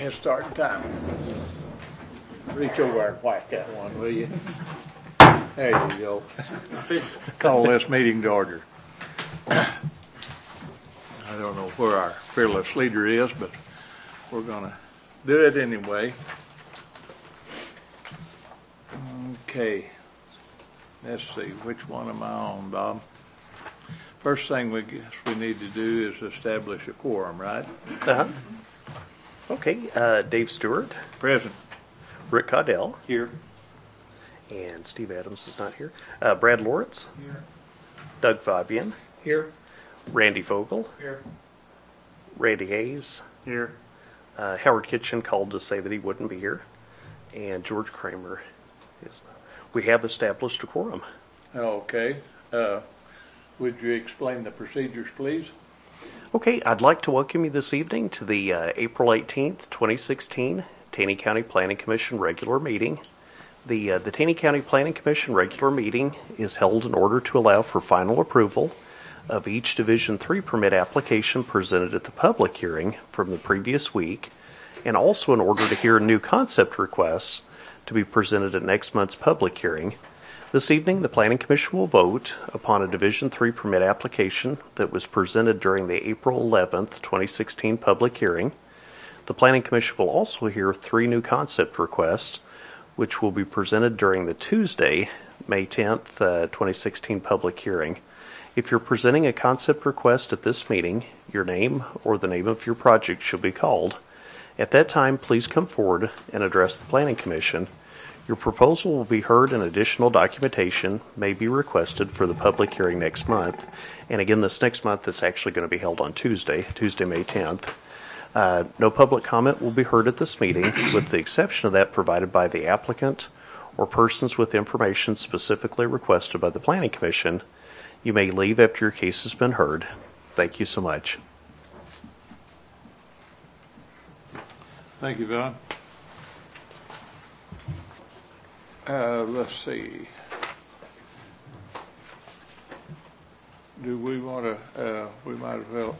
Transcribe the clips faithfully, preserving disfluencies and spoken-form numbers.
It's starting time. Reach over and whack that one, will you? There you go. Call this meeting to order. I don't know where our fearless leader is, but we're going to do it anyway. Okay. Let's see, which one am I on, Bob? First thing we guess we need to do is establish a quorum, right? Uh-huh. Okay, uh, Dave Stewart. Present. Rick Caudell. Here. And Steve Adams is not here. Uh, Brad Lawrence. Here. Doug Fabian. Here. Randy Vogel. Here. Randy Hayes. Here. Uh, Howard Kitchen called to say that he wouldn't be here. And George Kramer is not. We have established a quorum. Okay. Uh, would you explain the procedures, please? Okay, I'd like to welcome you this evening to the uh, April eighteenth, twenty sixteen Taney County Planning Commission regular meeting. The, uh, the Taney County Planning Commission regular meeting is held in order to allow for final approval of each Division three permit application presented at the public hearing from the previous week, and also in order to hear new concept requests to be presented at next month's public hearing. This evening, the Planning Commission will vote upon a Division three permit application that was presented during the April eleventh, twenty sixteen public hearing. The Planning Commission will also hear three new concept requests, which will be presented during the Tuesday, May tenth, uh, twenty sixteen public hearing. If you're presenting a concept request at this meeting, your name or the name of your project should be called. At that time, please come forward and address the Planning Commission. Your proposal will be heard and additional documentation may be requested for the public hearing next month. And again, this next month it's actually going to be held on Tuesday, Tuesday, May tenth. Uh, no public comment will be heard at this meeting, with the exception of that provided by the applicant or persons with information specifically requested by the Planning Commission. You may leave after your case has been heard. Thank you so much. Thank you, Don. Uh, let's see. Do we want to, uh, we might as well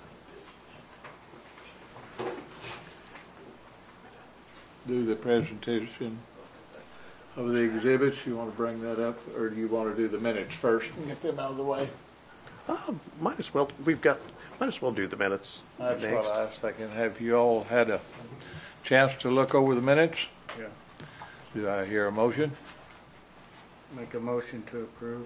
do the presentation of the exhibits. You want to bring that up, or do you want to do the minutes first and get them out of the way? Uh, might as well. We've got. Might as well do the minutes That's next. what I was thinking. Have you all had a chance to look over the minutes? Yeah. Do I hear a motion? Make a motion to approve.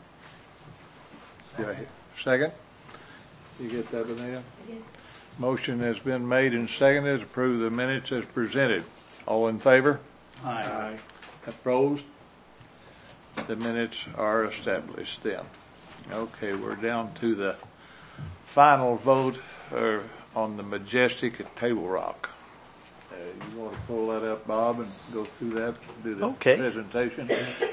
Do I hear second? You get that, Anita? Motion has been made and seconded to approve the minutes as presented. All in favor? Aye. Aye. Opposed? The minutes are established then. Okay, we're down to the final vote uh, on the Majestic at Table Rock. Uh, you want to pull that up, Bob, and go through that, do the Okay. presentation?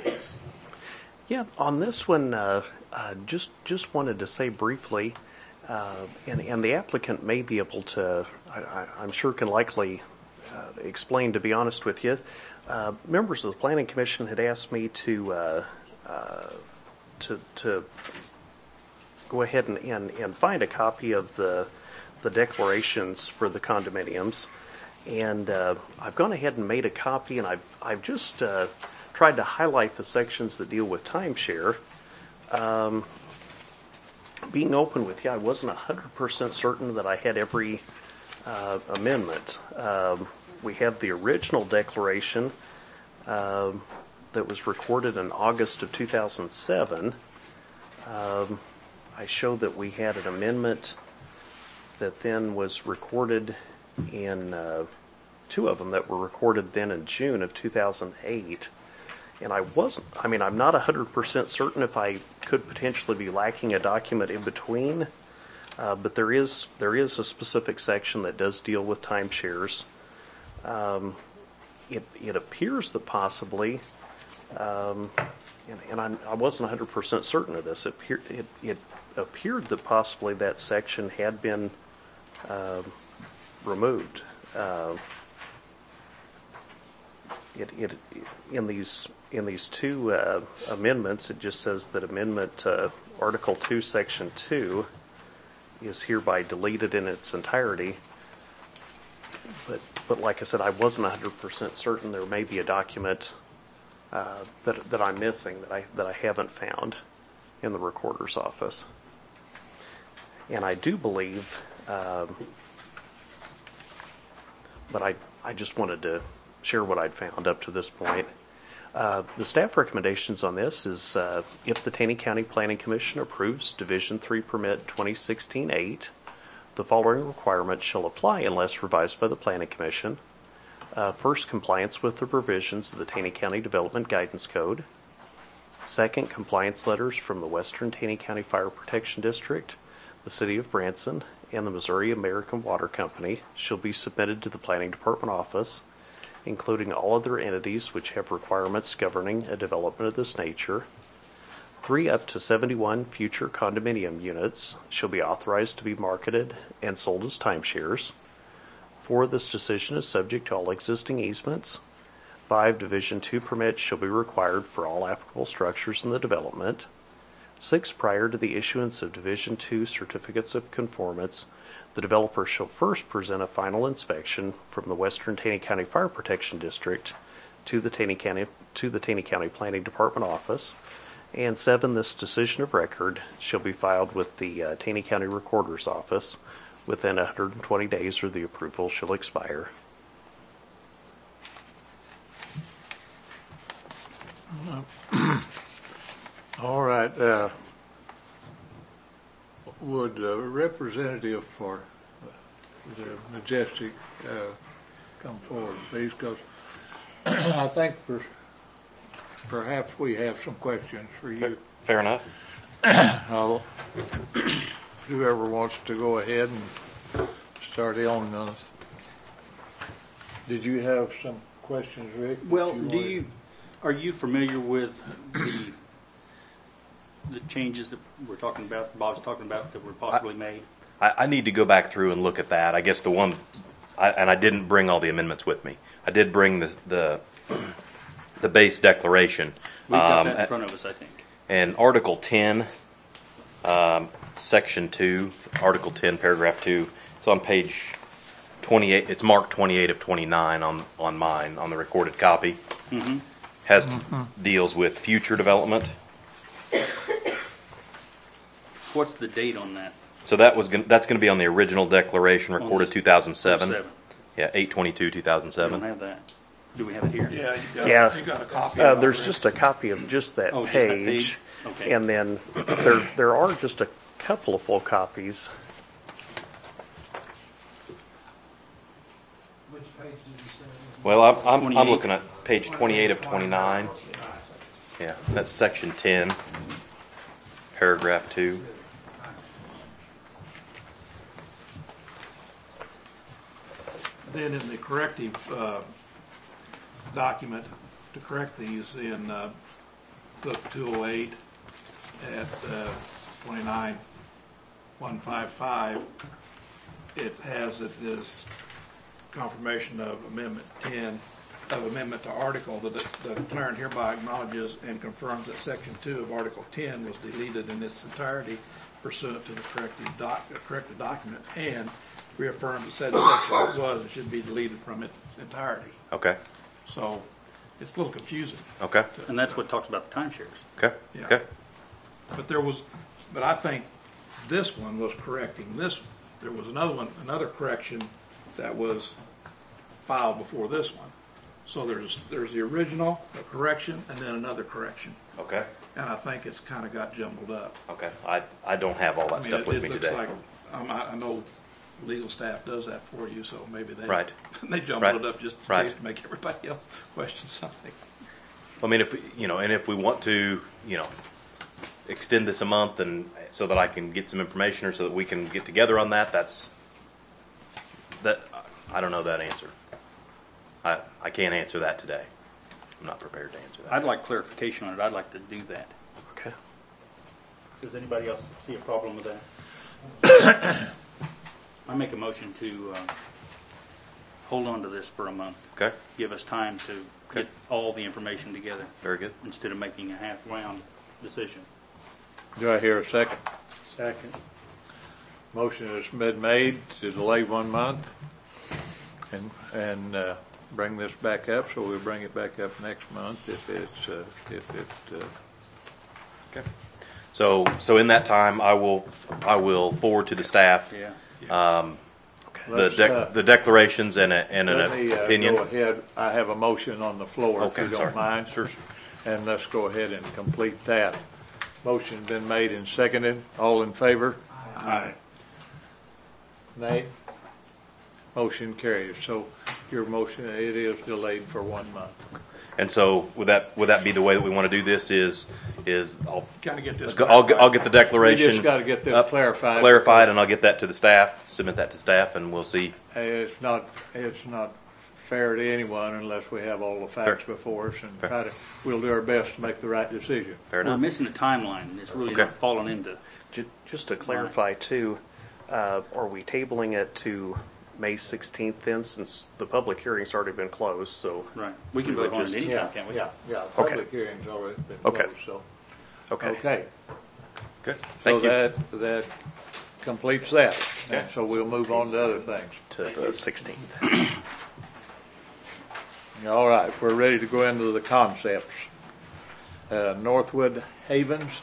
Yeah, on this one, uh, uh, just just wanted to say briefly, uh, and and the applicant may be able to, I, I, I'm sure can likely uh, explain. To be honest with you, uh, members of the Planning Commission had asked me to uh, uh, to to go ahead and, and and find a copy of the the declarations for the condominiums, and uh, I've gone ahead and made a copy, and I've I've just uh, tried to highlight the sections that deal with timeshare. Um, being open with you, I wasn't one hundred percent certain that I had every uh, amendment. Um, we have the original declaration um, that was recorded in August of two thousand seven. Um, I show that we had an amendment that then was recorded in uh, two of them that were recorded then in June of two thousand eight. And I wasn't, I mean, I'm not one hundred percent certain if I could potentially be lacking a document in between, uh, but there is there is a specific section that does deal with timeshares. Um, it, it appears that possibly, um, and, and I'm, I wasn't one hundred percent certain of this, it, appear, it, it appeared that possibly that section had been uh, removed. Uh, It, it in these in these two uh, amendments, it just says that amendment uh, Article two, Section two, is hereby deleted in its entirety. But but like I said, I wasn't one hundred percent certain. There may be a document uh, that, that I'm missing that I, that I haven't found in the recorder's office. And I do believe, um, but I, I just wanted to share what I'd found up to this point. Uh, the staff recommendations on this is uh, if the Taney County Planning Commission approves Division three Permit twenty sixteen eight, the following requirements shall apply unless revised by the Planning Commission. Uh, first, compliance with the provisions of the Taney County Development Guidance Code. Second, compliance letters from the Western Taney County Fire Protection District, the City of Branson, and the Missouri American Water Company shall be submitted to the Planning Department office, including all other entities which have requirements governing a development of this nature. Three up to seventy-one future condominium units shall be authorized to be marketed and sold as timeshares. Four, this decision is subject to all existing easements. Five, Division two permits shall be required for all applicable structures in the development. Six, prior to the issuance of Division two certificates of conformance, the developer shall first present a final inspection from the Western Taney County Fire Protection District to the Taney County to the Taney County Planning Department office. And seven, this decision of record shall be filed with the uh, Taney County Recorder's office within one hundred twenty days, or the approval shall expire. All right. Uh, would a representative for the Majestic uh, come forward, please? Because I think per, perhaps we have some questions for you. Fair enough. I'll, whoever wants to go ahead and start in on us. Did you have some questions, Rick? Well, you do wanted- you, are you familiar with the, the changes that we're talking about, Bob's talking about, that were possibly made? I, I need to go back through and look at that. I guess the one, I, and I didn't bring all the amendments with me. I did bring the the, the base declaration. We've got Um, that in front of us, I think. And Article ten, um, Section two, Article ten, Paragraph two. It's on page twenty-eight. It's marked twenty-eight of twenty-nine on on mine on the recorded copy. Mm-hmm. Has deals with future development. What's the date on that? So that was gonna, that's going to be on the original declaration recorded this- two thousand seven. Seven. Yeah, eight twenty-two two thousand We seven. don't have that. Do we have it here? Yeah, you got, Yeah. you got a copy. Uh, of it there's already. just a copy of just that Oh, just that page, page? Okay. and then there there are just a couple of full copies. Which page did you say? Well, I'm, I'm, I'm twenty-eight. looking at page twenty-eight of twenty-nine. Yeah, that's section ten, paragraph two. Then in the corrective uh, document, to correct these in uh, book two oh eight at uh, twenty-nine one fifty-five, it has that this confirmation of Amendment ten, of amendment to Article, the the declarant hereby acknowledges and confirms that Section two of Article ten was deleted in its entirety pursuant to the corrected doc, uh, corrected document, and reaffirms that said section was and should be deleted from its entirety. Okay, So it's a little confusing. okay, And that's what talks about the timeshares. okay, Yeah. okay. But there was, but I think this one was correcting this. There was another one, another correction that was filed before this one. So there's, there's the original, a correction, and then another correction. Okay, And I think it's kind of got jumbled up. okay. I, I don't have all I that mean, stuff it, with it me looks today. like, um, I, I know legal staff does that for you, so maybe they, Right. they jumbled Right. it up just in Right. case to make everybody else question something. I mean, if, we- you know, and if we want to, you know, extend this a month and so that I can get some information or so that we can get together on that, that's, that, I don't know that answer. I, I can't answer that today. I'm not prepared to answer that. I'd like clarification on it. I'd like to do that. Okay. Does anybody else see a problem with that? I make a motion to uh, hold on to this for a month. Okay, Give us time to Okay. get all the information together very good. instead of making a half-round decision. Do I hear a second? Second. Motion has been made to delay one month. and, and, uh, bring this back up, so we'll bring it back up next month if it's, uh, if it, uh, Okay. So, so in that time, I will, I will forward to the staff Yeah. the Let's, dec- uh, the declarations and, a, and an let me, uh, opinion. go ahead. I have a motion on the floor, if Okay, you don't sorry. mind. Sure. And let's go ahead and complete that. Motion's been made and seconded. All in favor? Aye. Nay? Motion carries. So your motion, it is delayed for one month. And so, would that would that be the way that we want to do this? Is is I'll Kind of get this. I'll, get- I'll get the We declaration just gotta get this up- clarified. clarified, and I'll get that to the staff. Submit that to staff, and we'll see. It's not, it's not fair to anyone unless we have all the facts Fair. before us and Fair. try to, we'll do our best to make the right decision. Fair We're enough. missing a timeline. It's really Okay. not falling into. Ju- Just to clarify too, uh, are we tabling it to May sixteenth then, since the public hearing's already been closed, so? Right. We can We would vote on it just- anytime, can't we? Yeah, yeah. Okay. Public hearing's already been Okay. closed, so. Okay. Okay. Good. So Thank you. that, that completes that. Okay. And so we'll move on to other things. To the sixteenth. All right, we're ready to go into the concepts. Uh, Northwood Havens,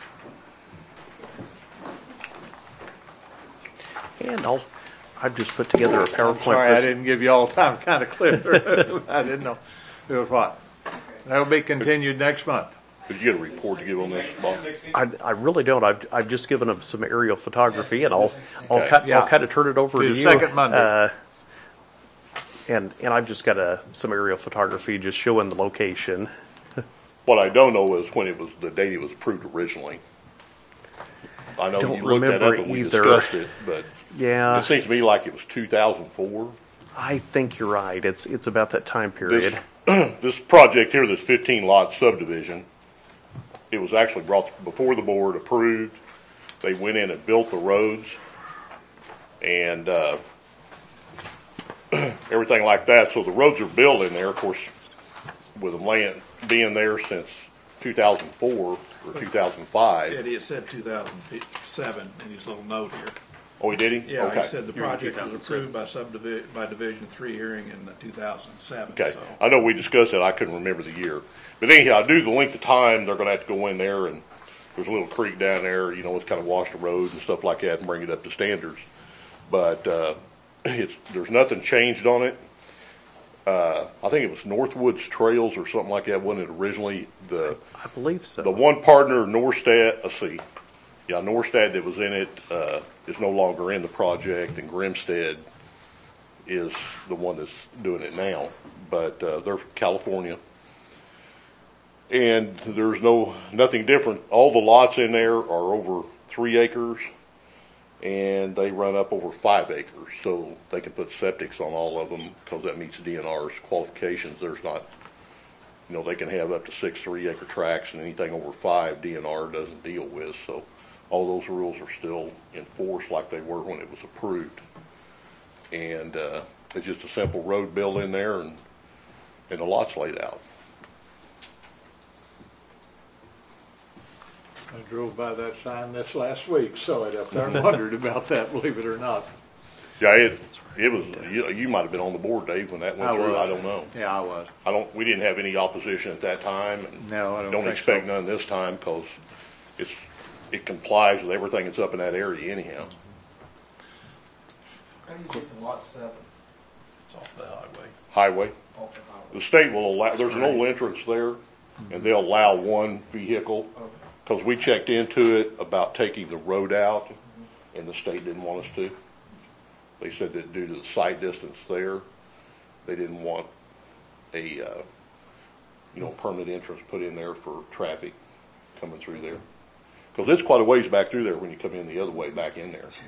And I'll, I've just put together a PowerPoint. I'm sorry, I pres- didn't give you all time to kind of clear. I didn't know it was what. That'll be continued next month. Did you get a report to give on this, Bob? I, I really don't. I've, I've just given them some aerial photography, and I'll, I'll, Okay. cut, Yeah. I'll kind of turn it over To to the you. second Monday. Uh, and and I've just got a, some aerial photography just showing the location. What I don't know is when it was, the date it was approved originally. I know Don't you looked that remember up and we either. discussed it, but Yeah, it seems to me like it was two thousand four. I think you're right. It's it's about that time This, period. this project here, this fifteen lot subdivision, it was actually brought before the board, approved. They went in and built the roads and, uh, everything like that. So the roads are built in there, of course, with them laying, being there since two thousand four or two thousand five. Eddie, it said two thousand seven in his little note here. Oh, he did he? Yeah, Okay. he said the Here in project was two thousand approved by subdivision, by Division Three hearing in two thousand seven. Okay, I know we discussed that, I couldn't remember the year. But anyhow, I do the length of time, they're gonna have to go in there and there's a little creek down there, you know, it's kind of wash the road and stuff like that and bring it up to standards. But, uh, it's, there's nothing changed on it. Uh, I think it was Northwoods Trails or something like that, wasn't it originally? The, I believe so. the one partner, Norstad, let's see, yeah, Norstad that was in it, uh, is no longer in the project, and Grimstead is the one that's doing it now. But, uh, they're from California. And there's no, nothing different. All the lots in there are over three acres, and they run up over five acres. So they can put septics on all of them, because that meets D N R's qualifications. There's not, you know, they can have up to six three acre tracts, and anything over five D N R doesn't deal with. So all those rules are still in force like they were when it was approved. And, uh, it's just a simple road built in there, and, and the lot's laid out. I drove by that sign this last week, saw it up there and wondered about that, believe it or not. Yeah, it, it was, you, you might have been on the board, Dave, when that went I through. was. I don't know. Yeah, I was. I don't, we didn't have any opposition at that time. And No, I don't Don't think expect so. none this time, because it's, it complies with everything that's up in that area anyhow. How do you get to lot seven It's off the highway. Highway. off the highway? The state will allow, there's an old entrance there, and they'll allow one vehicle. Okay. Because we checked into it about taking the road out, and the state didn't want us to. They said that due to the sight distance there, they didn't want a, uh, you know, permanent entrance put in there for traffic coming through there. Because it's quite a ways back through there when you come in the other way back in there.